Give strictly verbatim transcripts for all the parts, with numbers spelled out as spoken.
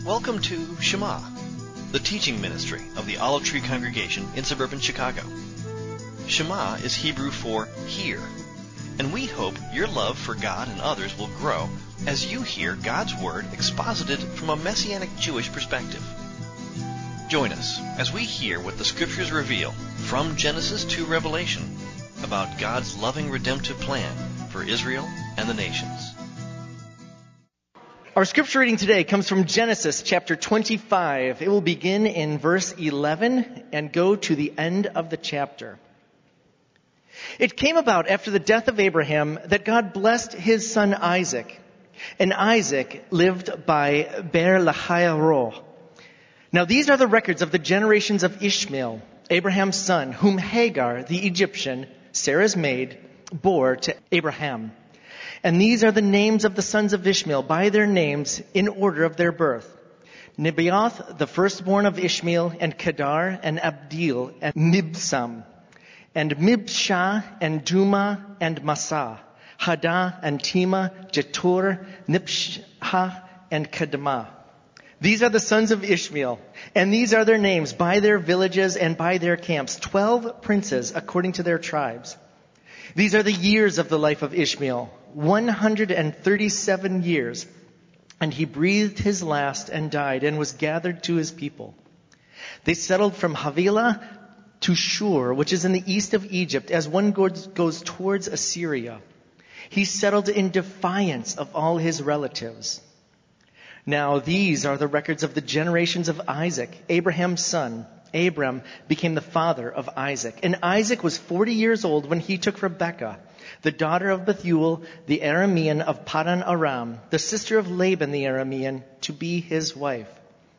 Welcome to Shema, the teaching ministry of the Olive Tree Congregation in suburban Chicago. Shema is Hebrew for hear, and we hope your love for God and others will grow as you hear God's Word exposited from a Messianic Jewish perspective. Join us as we hear what the Scriptures reveal from Genesis to Revelation about God's loving redemptive plan for Israel and the nations. Our scripture reading today comes from Genesis chapter twenty-five. It will begin in verse eleven and go to the end of the chapter. It came about after the death of Abraham that God blessed his son Isaac, and Isaac lived by Beer-lahai-roi. Now these are the records of the generations of Ishmael, Abraham's son, whom Hagar, the Egyptian, Sarah's maid, bore to Abraham. And these are the names of the sons of Ishmael by their names in order of their birth. Nebaioth, the firstborn of Ishmael, and Kedar, and Abdil, and Mibsam, and Mibshah, and Duma, and Massa, Hadah, and Tema, Jetur, Nipshah, and Kedemah. These are the sons of Ishmael, and these are their names by their villages and by their camps, twelve princes according to their tribes. These are the years of the life of Ishmael, one hundred thirty-seven years, and he breathed his last and died and was gathered to his people. They settled from Havilah to Shur, which is in the east of Egypt, as one goes, goes towards Assyria. He settled in defiance of all his relatives. Now these are the records of the generations of Isaac, Abraham's son. Abram became the father of Isaac. And Isaac was forty years old when he took Rebekah, the daughter of Bethuel, the Aramean of Padan Aram, the sister of Laban the Aramean, to be his wife.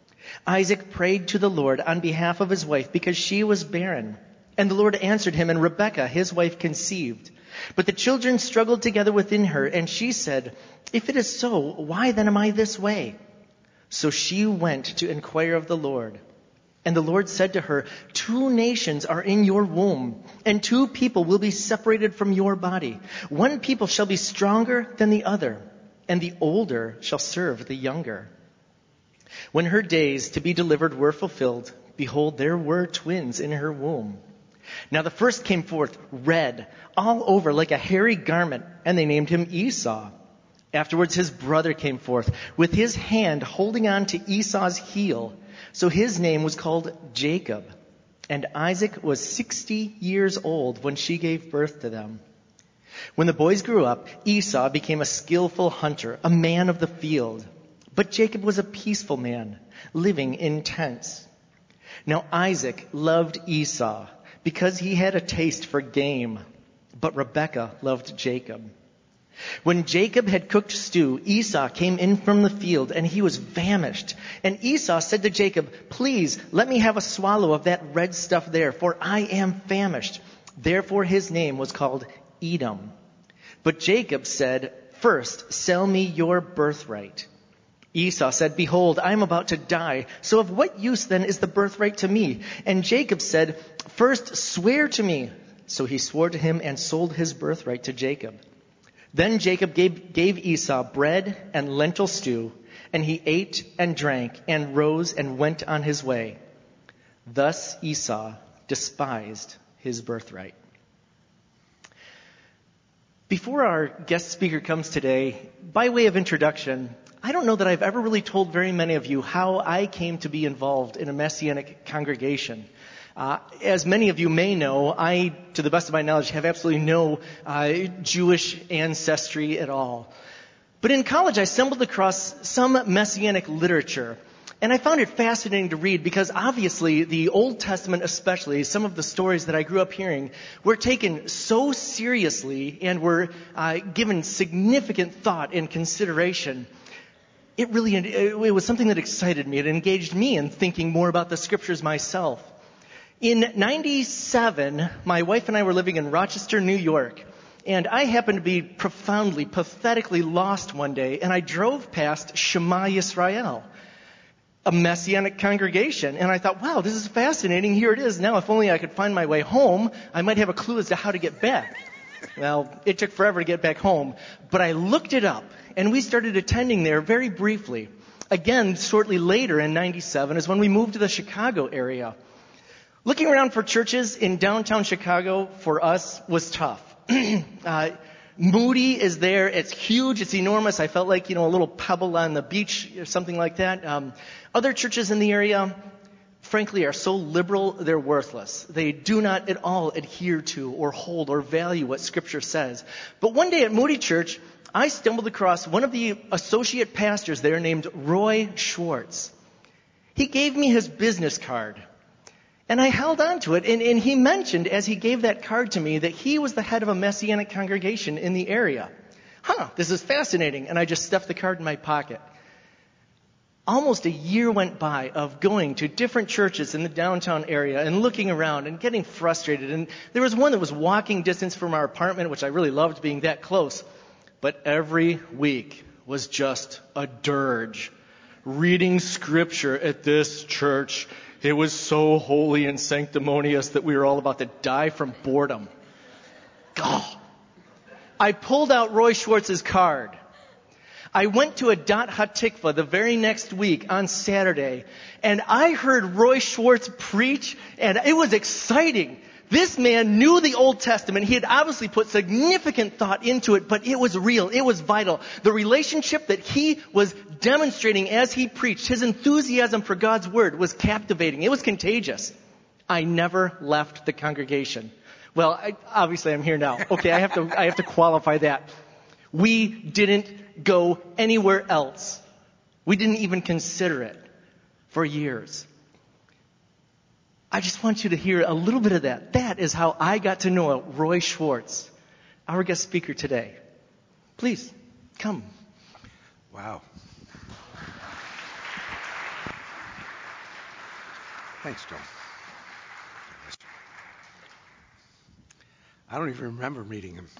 Isaac prayed to the Lord on behalf of his wife because she was barren. And the Lord answered him, and Rebekah, his wife, conceived. But the children struggled together within her, and she said, "If it is so, why then am I this way?" So she went to inquire of the Lord. And the Lord said to her, "Two nations are in your womb, and two people will be separated from your body. One people shall be stronger than the other, and the older shall serve the younger." When her days to be delivered were fulfilled, behold, there were twins in her womb. Now the first came forth red, all over like a hairy garment, and they named him Esau. Afterwards his brother came forth, with his hand holding on to Esau's heel. So his name was called Jacob. And Isaac was sixty years old when she gave birth to them. When the boys grew up, Esau became a skillful hunter, a man of the field. But Jacob was a peaceful man, living in tents. Now Isaac loved Esau because he had a taste for game, but Rebekah loved Jacob. When Jacob had cooked stew, Esau came in from the field, and he was famished. And Esau said to Jacob, "Please, let me have a swallow of that red stuff there, for I am famished." Therefore his name was called Edom. But Jacob said, "First, sell me your birthright." Esau said, "Behold, I am about to die, so of what use then is the birthright to me?" And Jacob said, "First, swear to me." So he swore to him and sold his birthright to Jacob. Then Jacob gave, gave Esau bread and lentil stew, and he ate and drank and rose and went on his way. Thus Esau despised his birthright. Before our guest speaker comes today, by way of introduction, I don't know that I've ever really told very many of you how I came to be involved in a Messianic congregation. Uh, as many of you may know, I, to the best of my knowledge, have absolutely no uh, Jewish ancestry at all. But in college, I stumbled across some Messianic literature, and I found it fascinating to read because obviously the Old Testament especially, some of the stories that I grew up hearing, were taken so seriously and were uh, given significant thought and consideration. It really, it was something that excited me. It engaged me in thinking more about the Scriptures myself. In ninety-seven, my wife and I were living in Rochester, New York, and I happened to be profoundly, pathetically lost one day, and I drove past Shema Yisrael, a Messianic congregation, and I thought, wow, this is fascinating. Here it is. Now, if only I could find my way home, I might have a clue as to how to get back. Well, it took forever to get back home, but I looked it up, and we started attending there very briefly. Again, shortly later in ninety-seven is when we moved to the Chicago area. Looking around for churches in downtown Chicago for us was tough. uh, Moody is there. It's huge. It's enormous. I felt like, you know, a little pebble on the beach or something like that. Um, other churches in the area, frankly, are so liberal, they're worthless. They do not at all adhere to or hold or value what Scripture says. But one day at Moody Church, I stumbled across one of the associate pastors there named Roy Schwartz. He gave me his business card. And I held on to it, and, and he mentioned as he gave that card to me that he was the head of a Messianic congregation in the area. Huh, this is fascinating. And I just stuffed the card in my pocket. Almost a year went by of going to different churches in the downtown area and looking around and getting frustrated. And there was one that was walking distance from our apartment, which I really loved being that close. But every week was just a dirge. Reading Scripture at this church, it was so holy and sanctimonious that we were all about to die from boredom. God. I pulled out Roy Schwartz's card. I went to a Dot HaTikva the very next week on Saturday, and I heard Roy Schwartz preach, and it was exciting. This man knew the Old Testament. He had obviously put significant thought into it, but it was real. It was vital. The relationship that he was demonstrating as he preached, his enthusiasm for God's Word was captivating. It was contagious. I never left the congregation. Well, I, obviously I'm here now. Okay, I have to, I have to qualify that. We didn't go anywhere else. We didn't even consider it for years. I just want you to hear a little bit of that. That is how I got to know Roy Schwartz, our guest speaker today. Please, come. Wow. Thanks, Joel. I don't even remember meeting him.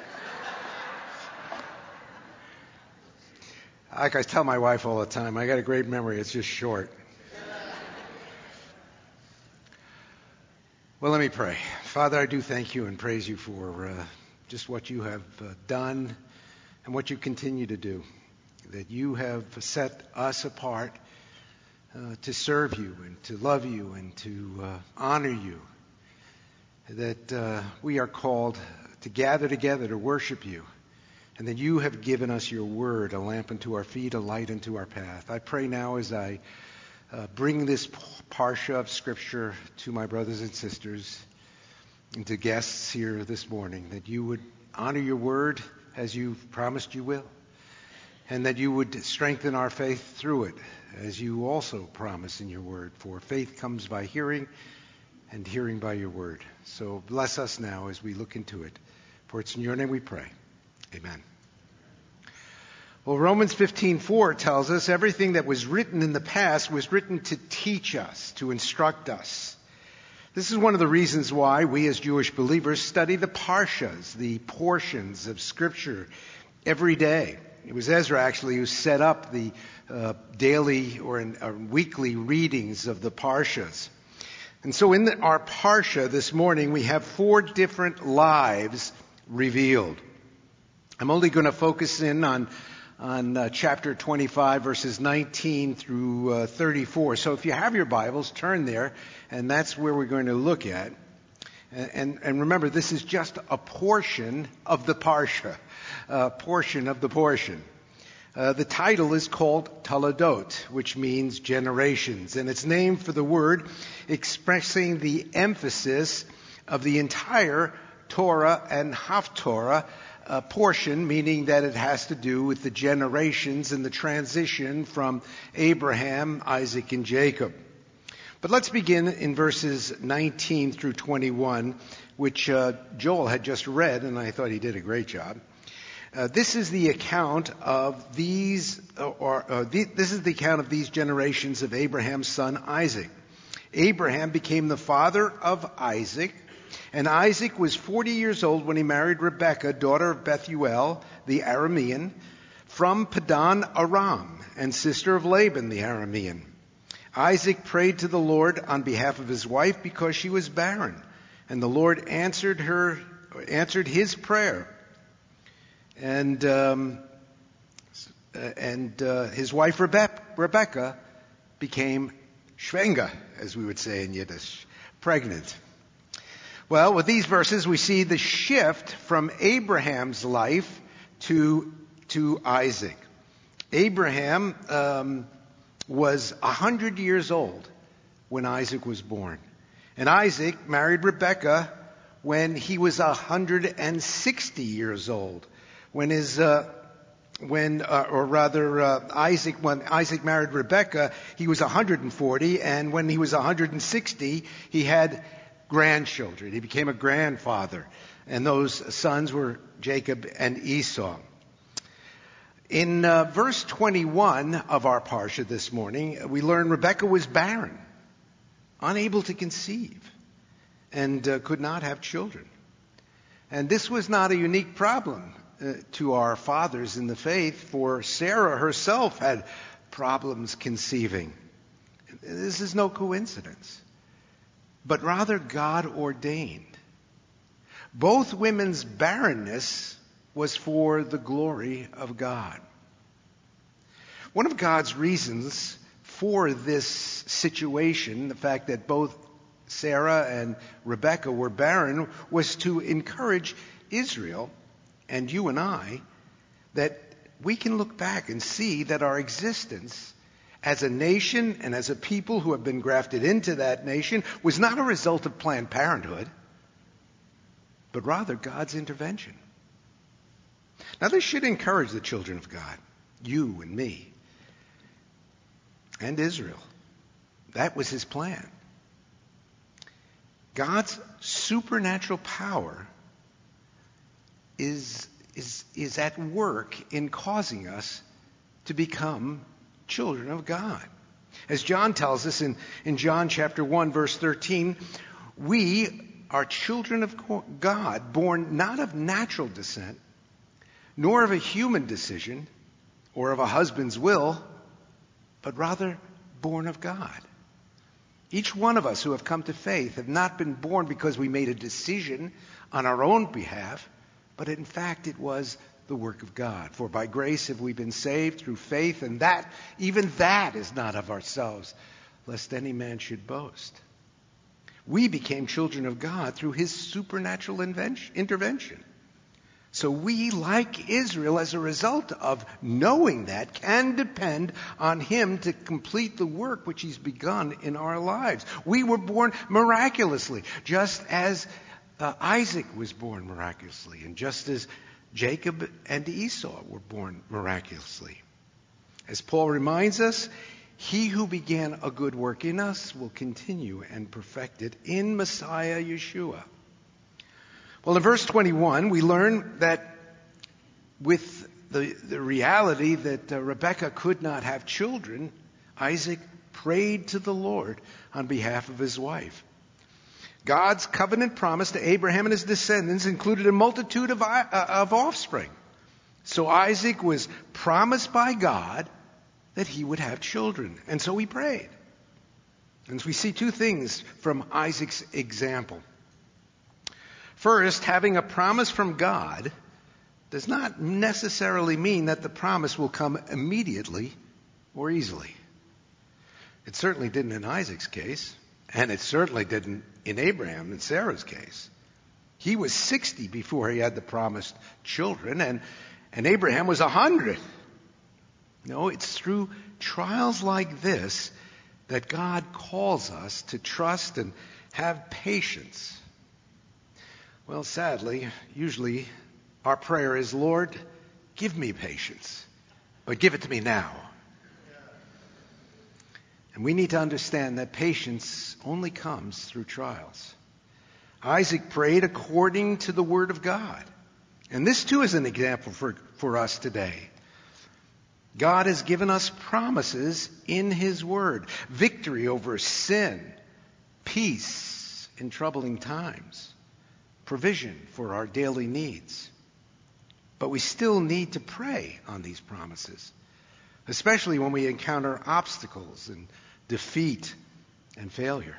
Like I tell my wife all the time, I got a great memory. It's just short. Well, let me pray. Father, I do thank you and praise you for uh, just what you have uh, done and what you continue to do. That you have set us apart uh, to serve you and to love you and to uh, honor you. That uh, we are called to gather together to worship you. And that you have given us your word, a lamp unto our feet, a light unto our path. I pray now as I uh, bring this parsha of Scripture to my brothers and sisters and to guests here this morning, that you would honor your word as you've promised you will, and that you would strengthen our faith through it, as you also promise in your word. For faith comes by hearing, and hearing by your word. So bless us now as we look into it. For it's in your name we pray. Amen. Well, Romans fifteen four tells us everything that was written in the past was written to teach us, to instruct us. This is one of the reasons why we as Jewish believers study the parshas, the portions of Scripture, every day. It was Ezra actually who set up the uh, daily or, in, or weekly readings of the parshas. And so in the, our parsha this morning, we have four different lives revealed. I'm only going to focus in on on uh, chapter twenty-five, verses nineteen through uh, thirty-four. So if you have your Bibles, turn there, and that's where we're going to look at. And, and, and remember, this is just a portion of the parsha, a portion of the portion. Uh, the title is called Toledot, which means generations, and it's named for the word expressing the emphasis of the entire Torah and Haftorah uh, portion, meaning that it has to do with the generations and the transition from Abraham, Isaac, and Jacob. But let's begin in verses nineteen through twenty-one, which uh, Joel had just read, and I thought he did a great job. Uh, this is the account of these, uh, or uh, the, this is the account of these generations of Abraham's son Isaac. Abraham became the father of Isaac, and Isaac was forty years old when he married Rebekah, daughter of Bethuel, the Aramean, from Padan Aram, and sister of Laban, the Aramean. Isaac prayed to the Lord on behalf of his wife because she was barren, and the Lord answered her, answered his prayer. And um, and uh, his wife Rebe- Rebecca became schwanger, as we would say in Yiddish, pregnant. Well, with these verses, we see the shift from Abraham's life to, to Isaac. Abraham um, was one hundred years old when Isaac was born. And Isaac married Rebekah when he was one hundred sixty years old. When his, uh, when, uh, or rather, uh, Isaac, when Isaac married Rebekah, he was one hundred forty, and when he was one hundred sixty, he had grandchildren. He became a grandfather. And those sons were Jacob and Esau. In uh, verse twenty-one of our parsha this morning, we learn Rebekah was barren, unable to conceive, and uh, could not have children. And this was not a unique problem uh, to our fathers in the faith, for Sarah herself had problems conceiving. This is no coincidence, but rather God ordained. Both women's barrenness was for the glory of God. One of God's reasons for this situation, the fact that both Sarah and Rebekah were barren, was to encourage Israel and you and I that we can look back and see that our existence as a nation and as a people who have been grafted into that nation was not a result of Planned Parenthood, but rather God's intervention. Now, this should encourage the children of God, you and me, and Israel. That was his plan. God's supernatural power is, is, is at work in causing us to become children of God. As John tells us in, in John chapter one, verse thirteen, we are children of God, born not of natural descent, nor of a human decision or of a husband's will, but rather born of God. Each one of us who have come to faith have not been born because we made a decision on our own behalf, but in fact it was the work of God. For by grace have we been saved through faith, and that, even that is not of ourselves, lest any man should boast. We became children of God through his supernatural invention, intervention. So we, like Israel, as a result of knowing that, can depend on him to complete the work which he's begun in our lives. We were born miraculously, just as uh, Isaac was born miraculously, and just as Jacob and Esau were born miraculously. As Paul reminds us, he who began a good work in us will continue and perfect it in Messiah Yeshua. Well, in verse twenty-one, we learn that with the, the reality that uh, Rebekah could not have children, Isaac prayed to the Lord on behalf of his wife. God's covenant promise to Abraham and his descendants included a multitude of, uh, of offspring. So Isaac was promised by God that he would have children. And so he prayed. And so we see two things from Isaac's example. First, having a promise from God does not necessarily mean that the promise will come immediately or easily. It certainly didn't in Isaac's case, and it certainly didn't in Abraham and Sarah's case. He was sixty before he had the promised children, and, and Abraham was one hundred. No, it's through trials like this that God calls us to trust and have patience. Well, sadly, usually our prayer is, Lord, give me patience, but give it to me now. And we need to understand that patience only comes through trials. Isaac prayed according to the word of God. And this too is an example for, for us today. God has given us promises in his word. Victory over sin, peace in troubling times, provision for our daily needs. But we still need to pray on these promises, especially when we encounter obstacles and defeat and failure.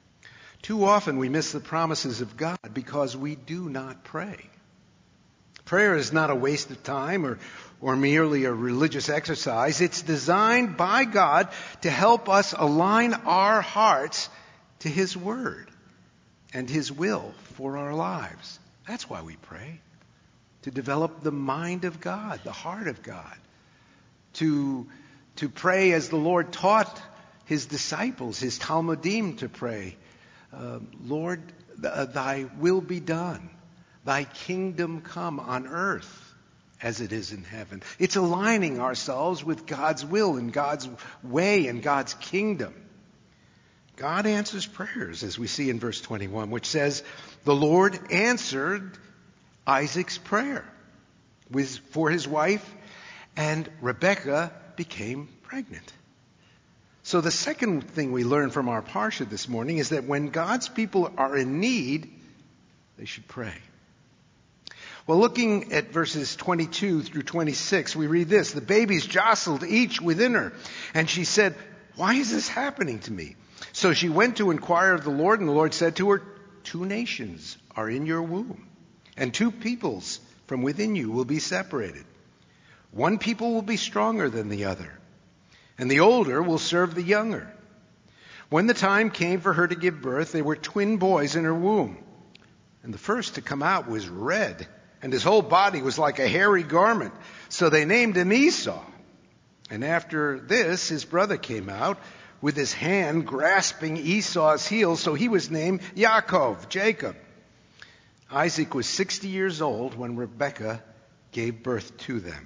Too often we miss the promises of God because we do not pray. Prayer is not a waste of time or, or merely a religious exercise. It's designed by God to help us align our hearts to His Word and His will for our lives. That's why we pray. To develop the mind of God, the heart of God. To, to pray as the Lord taught His disciples, His Talmudim to pray. Uh, Lord, th- Thy will be done. Thy kingdom come on earth as it is in heaven. It's aligning ourselves with God's will and God's way and God's kingdom. God answers prayers, as we see in verse twenty-one, which says, the Lord answered Isaac's prayer with, for his wife, and Rebekah became pregnant. So the second thing we learn from our parsha this morning is that when God's people are in need, they should pray. Well, looking at verses twenty-two through twenty-six, we read this. The babies jostled each within her, and she said, why is this happening to me? So she went to inquire of the Lord, and the Lord said to her, two nations are in your womb, and two peoples from within you will be separated. One people will be stronger than the other, and the older will serve the younger. When the time came for her to give birth, there were twin boys in her womb. And the first to come out was red, and his whole body was like a hairy garment. So they named him Esau. And after this, his brother came out with his hand grasping Esau's heel, so he was named Yaakov, Jacob. Isaac was sixty years old when Rebekah gave birth to them.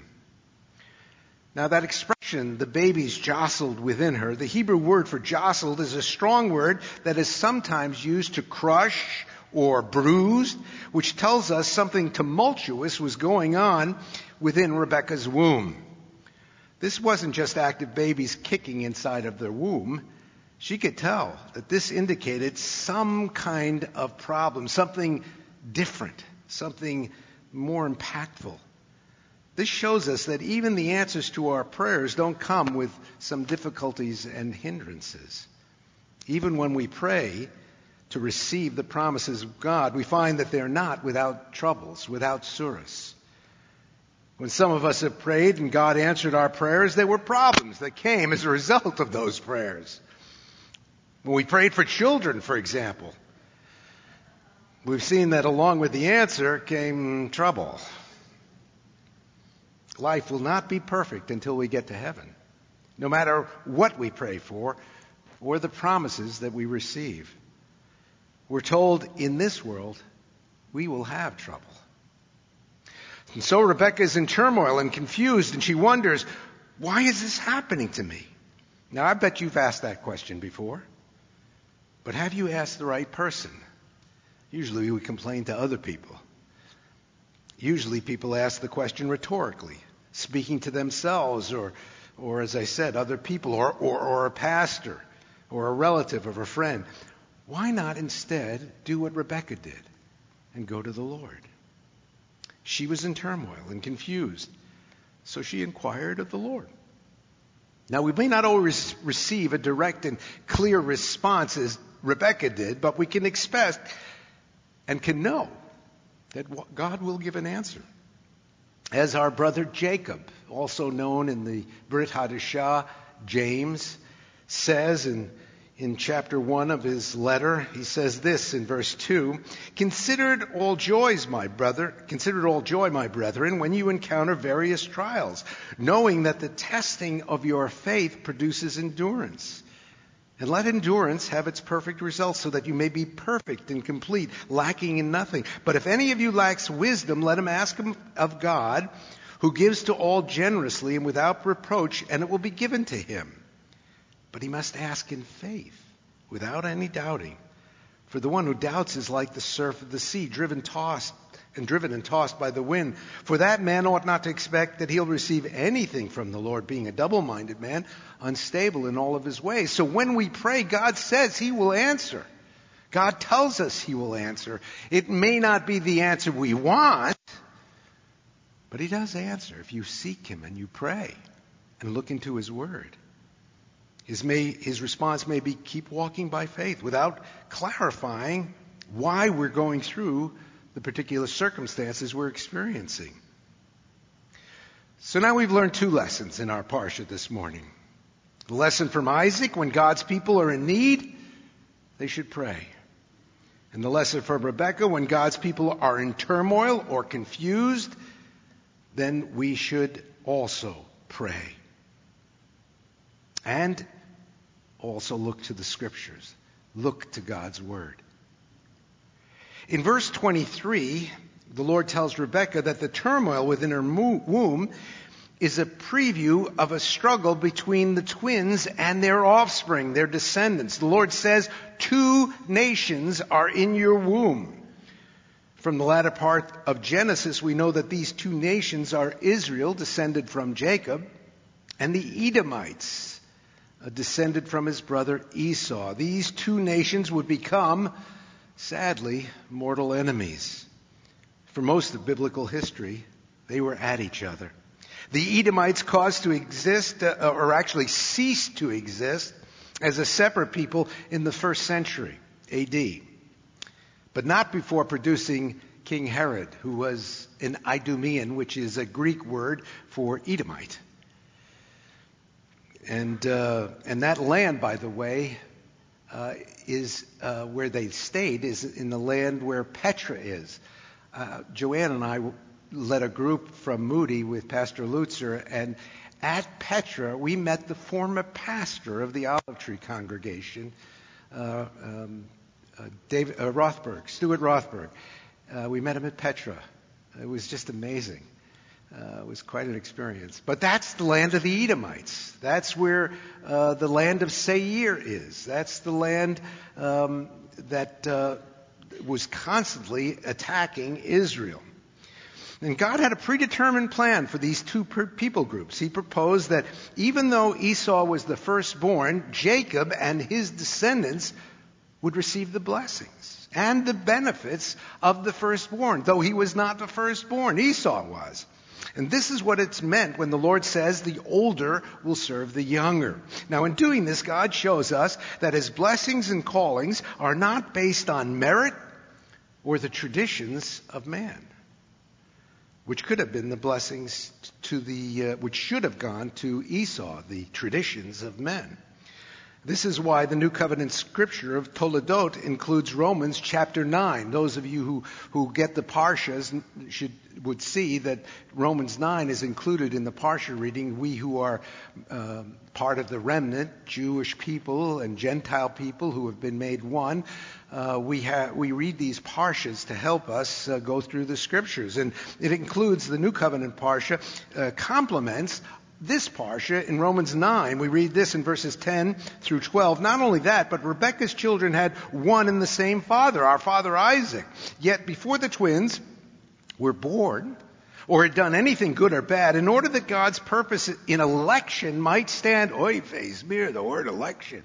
Now that expression, the babies jostled within her, the Hebrew word for jostled is a strong word that is sometimes used to crush or bruised, which tells us something tumultuous was going on within Rebekah's womb. This wasn't just active babies kicking inside of their womb. She could tell that this indicated some kind of problem, something different, something more impactful. This shows us that even the answers to our prayers don't come with some difficulties and hindrances. Even when we pray to receive the promises of God, we find that they're not without troubles, without suras. When some of us have prayed and God answered our prayers, there were problems that came as a result of those prayers. When we prayed for children, for example, we've seen that along with the answer came trouble. Life will not be perfect until we get to heaven, no matter what we pray for or the promises that we receive. We're told in this world we will have trouble. And so Rebekah is in turmoil and confused, and she wonders, why is this happening to me? Now, I bet you've asked that question before. But have you asked the right person? Usually we complain to other people. Usually people ask the question rhetorically, speaking to themselves or, or as I said, other people, or, or, or a pastor, or a relative of a friend. Why not instead do what Rebekah did and go to the Lord? She was in turmoil and confused, so she inquired of the Lord. Now, we may not always receive a direct and clear response as Rebekah did, but we can expect and can know that God will give an answer. As our brother Jacob, also known in the Brit Hadashah, James, says in In chapter one of his letter, he says this in verse two, Consider it all joys, my brother, consider it all joy, my brethren, when you encounter various trials, knowing that the testing of your faith produces endurance. And let endurance have its perfect result, so that you may be perfect and complete, lacking in nothing. But if any of you lacks wisdom, let him ask him of God, who gives to all generously and without reproach, and it will be given to him. But he must ask in faith, without any doubting. For the one who doubts is like the surf of the sea, driven tossed and driven and tossed by the wind. For that man ought not to expect that he'll receive anything from the Lord, being a double-minded man, unstable in all of his ways. So when we pray, God says he will answer. God tells us he will answer. It may not be the answer we want, but he does answer if you seek him and you pray and look into his word. His, may, his response may be keep walking by faith without clarifying why we're going through the particular circumstances we're experiencing. So now we've learned two lessons in our parsha this morning. The lesson from Isaac: when God's people are in need, they should pray. And the lesson from Rebekah: when God's people are in turmoil or confused, then we should also pray. And also look to the Scriptures. Look to God's Word. In verse twenty-three, the Lord tells Rebekah that the turmoil within her womb is a preview of a struggle between the twins and their offspring, their descendants. The Lord says, two nations are in your womb. From the latter part of Genesis, we know that these two nations are Israel, descended from Jacob, and the Edomites, descended from his brother Esau. These two nations would become, sadly, mortal enemies. For most of biblical history, they were at each other. The Edomites caused to exist, uh, or actually ceased to exist, as a separate people in the first century A D, but not before producing King Herod, who was an Idumean, which is a Greek word for Edomite. And uh, and that land, by the way, uh, is uh, where they stayed, is in the land where Petra is. Uh, Joanne and I led a group from Moody with Pastor Lutzer, and at Petra we met the former pastor of the Olive Tree congregation, uh, um, uh, David uh, Rothberg, Stuart Rothberg. Uh, we met him at Petra. It was just amazing. Uh, it was quite an experience. But that's the land of the Edomites. That's where uh, the land of Seir is. That's the land um, that uh, was constantly attacking Israel. And God had a predetermined plan for these two people groups. He proposed that even though Esau was the firstborn, Jacob and his descendants would receive the blessings and the benefits of the firstborn, though he was not the firstborn. Esau was. And this is what it's meant when the Lord says the older will serve the younger. Now, in doing this, God shows us that his blessings and callings are not based on merit or the traditions of man, which could have been the blessings to the, uh, which should have gone to Esau, the traditions of men. This is why the New Covenant scripture of Toledot includes Romans chapter nine. Those of you who, who get the Parshas should, would see that Romans nine is included in the Parsha reading. We who are uh, part of the remnant, Jewish people and Gentile people who have been made one, uh, we, ha- we read these Parshas to help us uh, go through the scriptures. And it includes the New Covenant Parsha, uh, complements this parsha in Romans nine. We read this in verses ten through twelve. Not only that, but Rebekah's children had one and the same father, our father Isaac. Yet before the twins were born or had done anything good or bad, in order that God's purpose in election might stand, oy vey smear, the word election.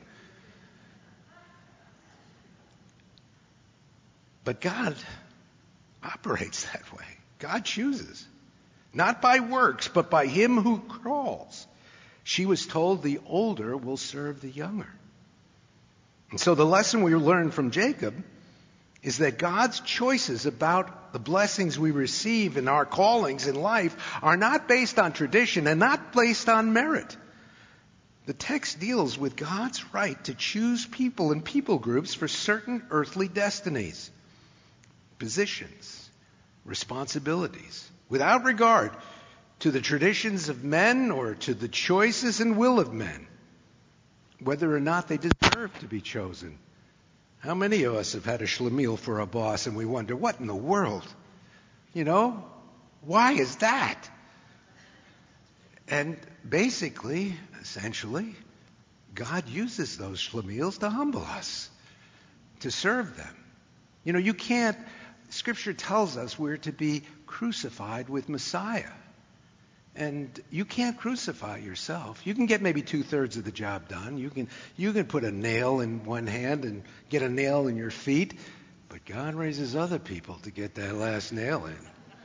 But God operates that way. God chooses. Not by works, but by him who calls. She was told the older will serve the younger. And so the lesson we learn from Jacob is that God's choices about the blessings we receive in our callings in life are not based on tradition and not based on merit. The text deals with God's right to choose people and people groups for certain earthly destinies, positions, responsibilities, without regard to the traditions of men or to the choices and will of men, whether or not they deserve to be chosen. How many of us have had a schlemiel for a boss and we wonder, what in the world? You know, why is that? And basically, essentially, God uses those schlemiels to humble us, to serve them. You know, you can't, Scripture tells us we're to be crucified with Messiah. And you can't crucify yourself. You can get maybe two-thirds of the job done. You can you can put a nail in one hand and get a nail in your feet. But God raises other people to get that last nail in.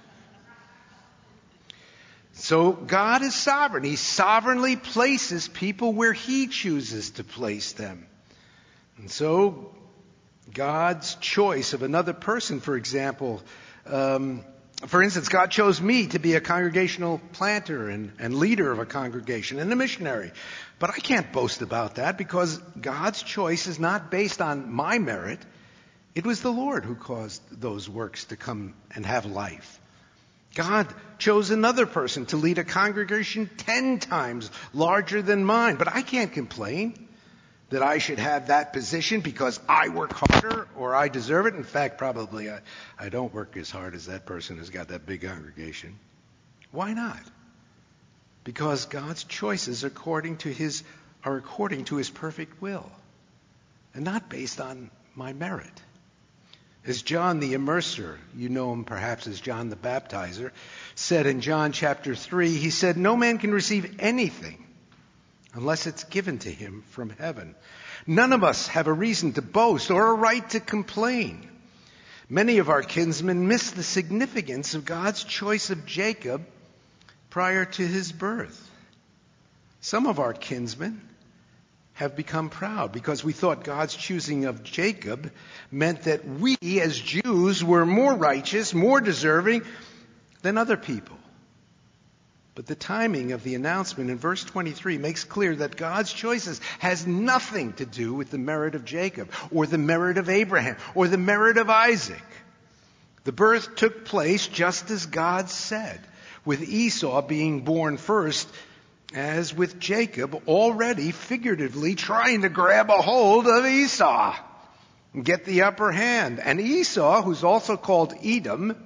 So God is sovereign. He sovereignly places people where he chooses to place them. And so God's choice of another person, for example, Um, for instance, God chose me to be a congregational planter and, and leader of a congregation and a missionary. But I can't boast about that because God's choice is not based on my merit. It was the Lord who caused those works to come and have life. God chose another person to lead a congregation ten times larger than mine. But I can't complain that I should have that position because I work harder or I deserve it. In fact, probably I, I don't work as hard as that person who's got that big congregation. Why not? Because God's choices according to his, are according to his perfect will and not based on my merit. As John the Immerser, you know him perhaps as John the Baptizer, said in John chapter three, he said, "No man can receive anything unless it's given to him from heaven." None of us have a reason to boast or a right to complain. Many of our kinsmen miss the significance of God's choice of Jacob prior to his birth. Some of our kinsmen have become proud because we thought God's choosing of Jacob meant that we as Jews were more righteous, more deserving than other people. But the timing of the announcement in verse twenty-three makes clear that God's choices has nothing to do with the merit of Jacob or the merit of Abraham or the merit of Isaac. The birth took place just as God said, with Esau being born first, as with Jacob already figuratively trying to grab a hold of Esau and get the upper hand. And Esau, who's also called Edom,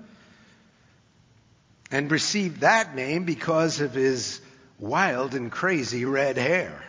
and received that name because of his wild and crazy red hair.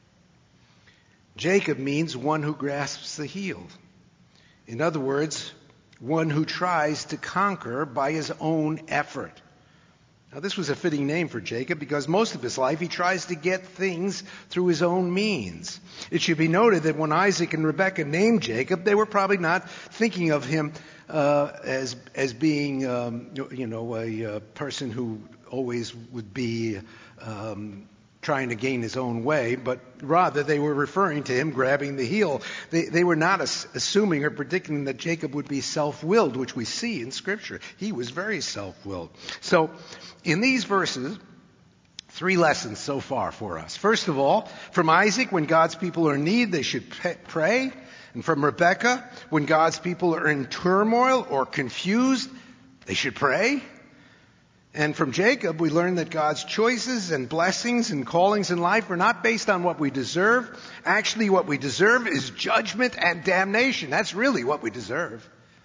Jacob means one who grasps the heel. In other words, one who tries to conquer by his own effort. Now, this was a fitting name for Jacob because most of his life he tries to get things through his own means. It should be noted that when Isaac and Rebekah named Jacob, they were probably not thinking of him uh, as as being, um, you know, a, a person who always would be um, trying to gain his own way, but rather they were referring to him grabbing the heel. They, they were not as, assuming or predicting that Jacob would be self-willed, which we see in Scripture. He was very self-willed. So, in these verses, three lessons so far for us. First of all, from Isaac, when God's people are in need, they should pray. And from Rebekah, when God's people are in turmoil or confused, they should pray. And from Jacob, we learn that God's choices and blessings and callings in life are not based on what we deserve. Actually, what we deserve is judgment and damnation. That's really what we deserve.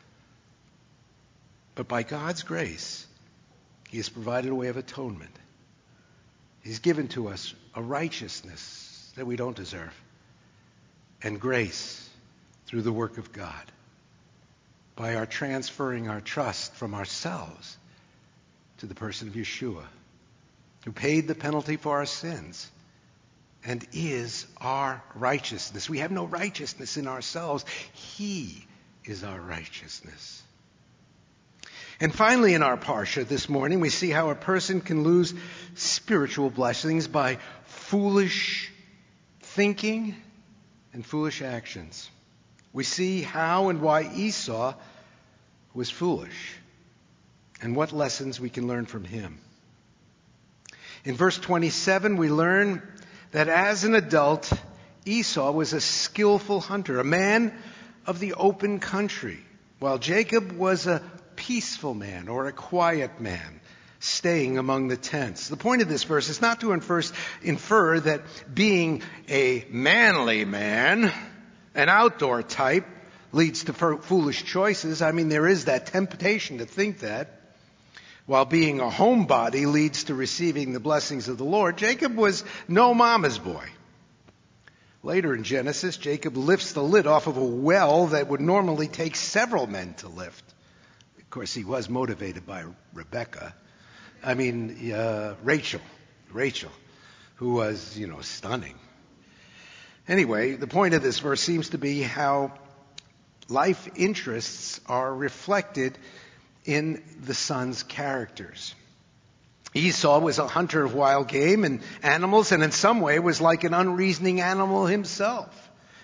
But by God's grace, He has provided a way of atonement. He's given to us a righteousness that we don't deserve, and grace through the work of God. By our transferring our trust from ourselves to the person of Yeshua, who paid the penalty for our sins and is our righteousness. We have no righteousness in ourselves. He is our righteousness. And finally, in our parsha this morning, we see how a person can lose spiritual blessings by foolish thinking and foolish actions. We see how and why Esau was foolish and what lessons we can learn from him. In verse twenty-seven, we learn that as an adult, Esau was a skillful hunter, a man of the open country, while Jacob was a peaceful man or a quiet man, staying among the tents. The point of this verse is not to infer, infer that being a manly man, an outdoor type, leads to foolish choices. I mean, there is that temptation to think that. While being a homebody leads to receiving the blessings of the Lord, Jacob was no mama's boy. Later in Genesis, Jacob lifts the lid off of a well that would normally take several men to lift. Of course, he was motivated by Rebekah. I mean, uh, Rachel. Rachel, who was, you know, stunning. Anyway, the point of this verse seems to be how life interests are reflected in the son's characters. Esau was a hunter of wild game and animals, and in some way was like an unreasoning animal himself.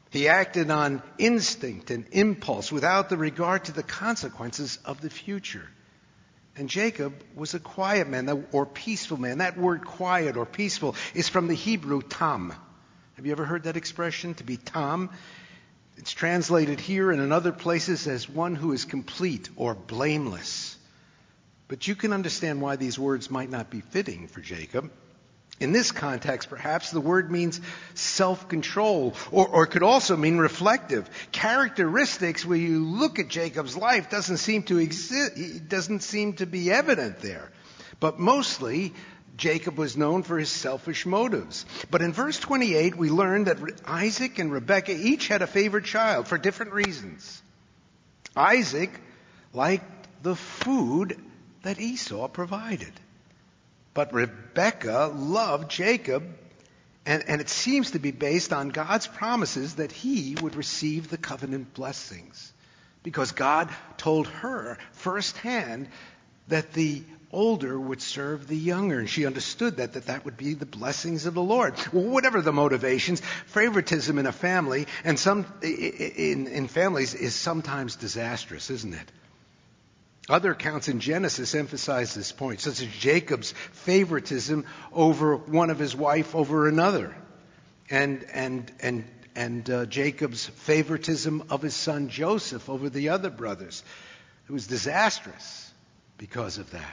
He acted on instinct and impulse without the regard to the consequences of the future. And Jacob was a quiet man, or peaceful man. That word quiet or peaceful is from the Hebrew tam. Have you ever heard that expression, to be tam? It's translated here and in other places as one who is complete or blameless. But you can understand why these words might not be fitting for Jacob. In this context, perhaps, the word means self-control, or, or it could also mean reflective. Characteristics where you look at Jacob's life doesn't seem to exist, it doesn't seem to be evident there. But mostly, Jacob was known for his selfish motives. But in verse twenty-eight, we learn that Isaac and Rebekah each had a favorite child for different reasons. Isaac liked the food that Esau provided. But Rebekah loved Jacob, and, and it seems to be based on God's promises that he would receive the covenant blessings. Because God told her firsthand that the older would serve the younger, and she understood that, that that would be the blessings of the Lord. Well, whatever the motivations, favoritism in a family and some in, in families is sometimes disastrous, isn't it? Other accounts in Genesis emphasize this point, such as Jacob's favoritism over one of his wife over another, and and and and uh, Jacob's favoritism of his son Joseph over the other brothers. It was disastrous because of that.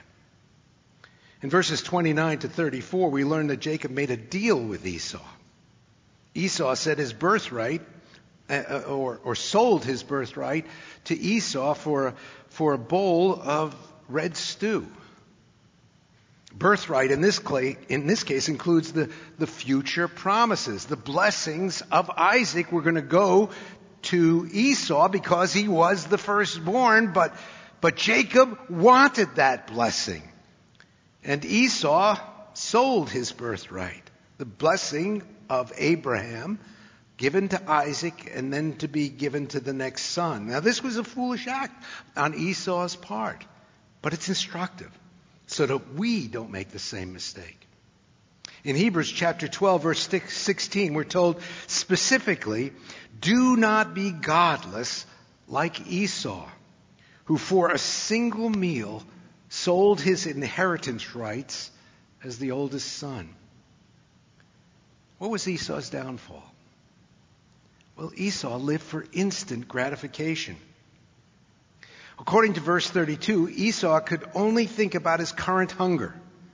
In verses twenty-nine to thirty-four, we learn that Jacob made a deal with Esau. Esau said his birthright, uh, or or sold his birthright to Esau for for a bowl of red stew. Birthright in this, clay, in this case includes the, the future promises. The blessings of Isaac were going to go to Esau because he was the firstborn, but, but Jacob wanted that blessing. And Esau sold his birthright, the blessing of Abraham, given to Isaac and then to be given to the next son. Now, this was a foolish act on Esau's part, but it's instructive so that we don't make the same mistake. In Hebrews chapter twelve, verse sixteen, we're told specifically, do not be godless like Esau, who for a single meal sold his inheritance rights as the oldest son. What was Esau's downfall? Well, Esau lived for instant gratification. According to verse thirty-two, Esau could only think about his current hunger.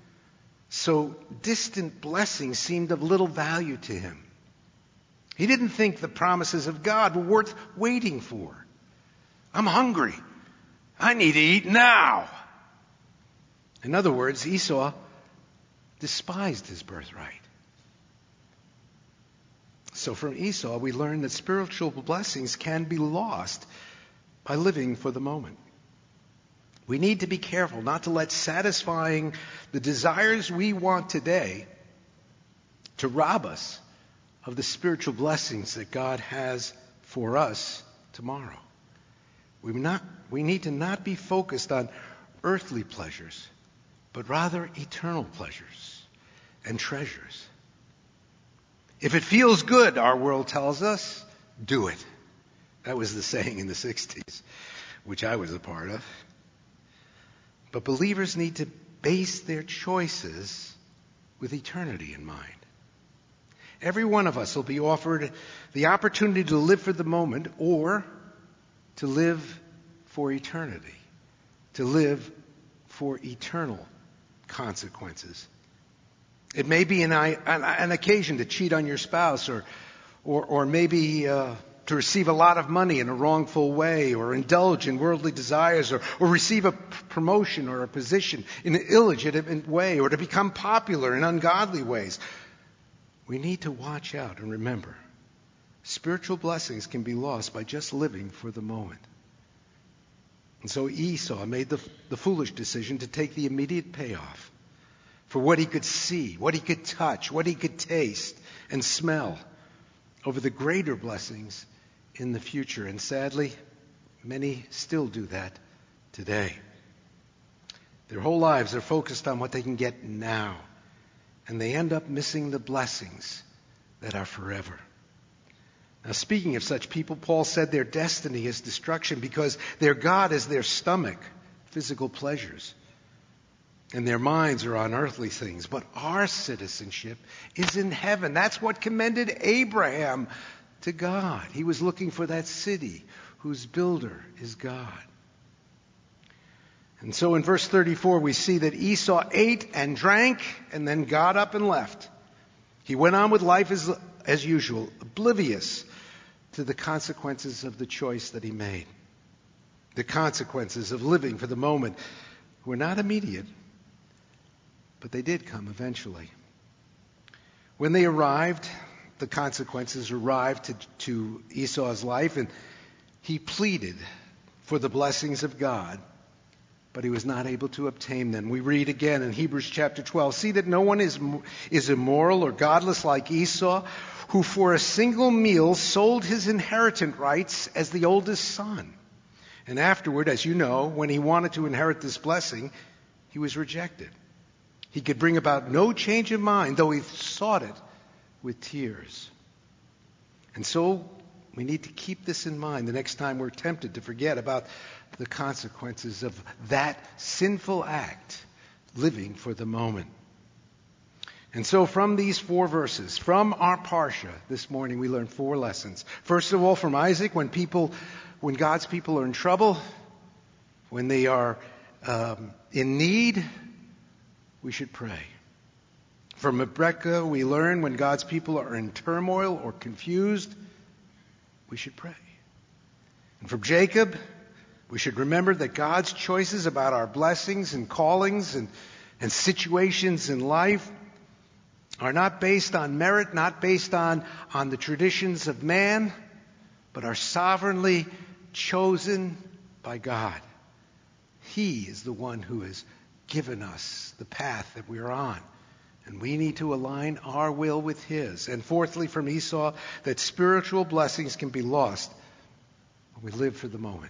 So distant blessings seemed of little value to him. He didn't think the promises of God were worth waiting for. I'm hungry. I need to eat now. In other words, Esau despised his birthright. So from Esau, we learn that spiritual blessings can be lost by living for the moment. We need to be careful not to let satisfying the desires we want today to rob us of the spiritual blessings that God has for us tomorrow. We not, we need to not be focused on earthly pleasures, but rather eternal pleasures and treasures. If it feels good, our world tells us, do it. That was the saying in the sixties, which I was a part of. But believers need to base their choices with eternity in mind. Every one of us will be offered the opportunity to live for the moment or to live for eternity, to live for eternal consequences. It may be an, an, an occasion to cheat on your spouse, or, or, or maybe uh, to receive a lot of money in a wrongful way, or indulge in worldly desires, or, or receive a promotion or a position in an illegitimate way, or to become popular in ungodly ways. We need to watch out and remember, spiritual blessings can be lost by just living for the moment. And so Esau made the, the foolish decision to take the immediate payoff for what he could see, what he could touch, what he could taste and smell, over the greater blessings in the future. And sadly, many still do that today. Their whole lives are focused on what they can get now, and they end up missing the blessings that are forever. Now, speaking of such people, Paul said their destiny is destruction because their God is their stomach, physical pleasures, and their minds are on earthly things. But our citizenship is in heaven. That's what commended Abraham to God. He was looking for that city whose builder is God. And so in verse thirty-four, we see that Esau ate and drank and then got up and left. He went on with life as, as usual, oblivious to the consequences of the choice that he made. The consequences of living for the moment were not immediate, but they did come eventually. When they arrived, the consequences arrived to, to Esau's life, and he pleaded for the blessings of God, but he was not able to obtain them. We read again in Hebrews chapter twelve, "See that no one is, is immoral or godless like Esau, who for a single meal sold his inheritance rights as the oldest son. And afterward, as you know, when he wanted to inherit this blessing, he was rejected. He could bring about no change of mind, though he sought it with tears." And so we need to keep this in mind the next time we're tempted to forget about the consequences of that sinful act, living for the moment. And so from these four verses, from our Parsha this morning, we learn four lessons. First of all, from Isaac, when people, when God's people are in trouble, when they are um, in need, we should pray. From Rebekah, we learn when God's people are in turmoil or confused, we should pray. And from Jacob, we should remember that God's choices about our blessings and callings and, and situations in life are not based on merit, not based on, on the traditions of man, but are sovereignly chosen by God. He is the one who has given us the path that we're on, and we need to align our will with His. And fourthly, from Esau, that spiritual blessings can be lost when we live for the moment.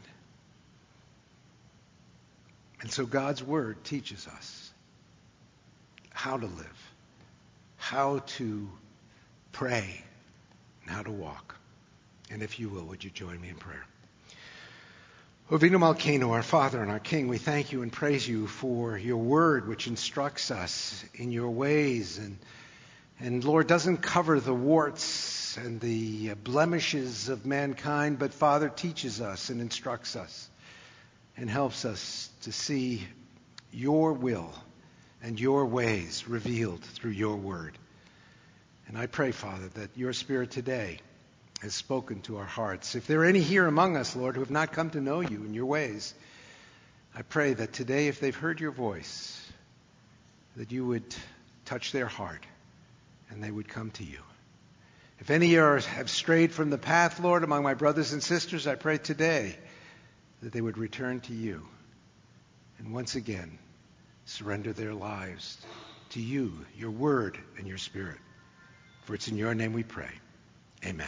And so God's Word teaches us how to live, how to pray, and how to walk. And if you will, would you join me in prayer? Ovino Malkeinu, our Father and our King, we thank you and praise you for your word which instructs us in your ways and, and Lord, doesn't cover the warts and the blemishes of mankind, but Father, teaches us and instructs us and helps us to see your will and your ways revealed through your word. And I pray, Father, that your Spirit today has spoken to our hearts. If there are any here among us, Lord, who have not come to know you in your ways, I pray that today, if they've heard your voice, that you would touch their heart and they would come to you. If any are, have strayed from the path, Lord, among my brothers and sisters, I pray today that they would return to you and once again surrender their lives to you, your word, and your Spirit. For it's in your name we pray. Amen.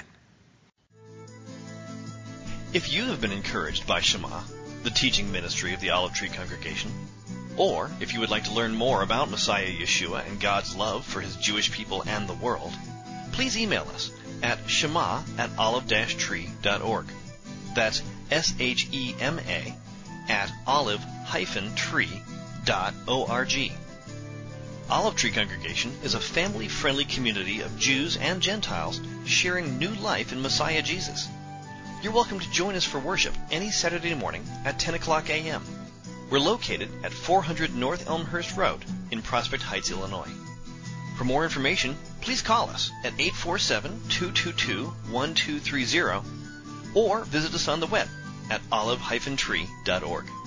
If you have been encouraged by Shema, the teaching ministry of the Olive Tree Congregation, or if you would like to learn more about Messiah Yeshua and God's love for His Jewish people and the world, please email us at shema at olive dash tree dot org. That's S H E M A at olive dash tree dot org. Olive Tree Congregation is a family-friendly community of Jews and Gentiles sharing new life in Messiah Jesus. You're welcome to join us for worship any Saturday morning at ten o'clock a.m. We're located at four hundred North Elmhurst Road in Prospect Heights, Illinois. For more information, please call us at eight four seven, two two two, one two three zero or visit us on the web at olive dash tree dot org.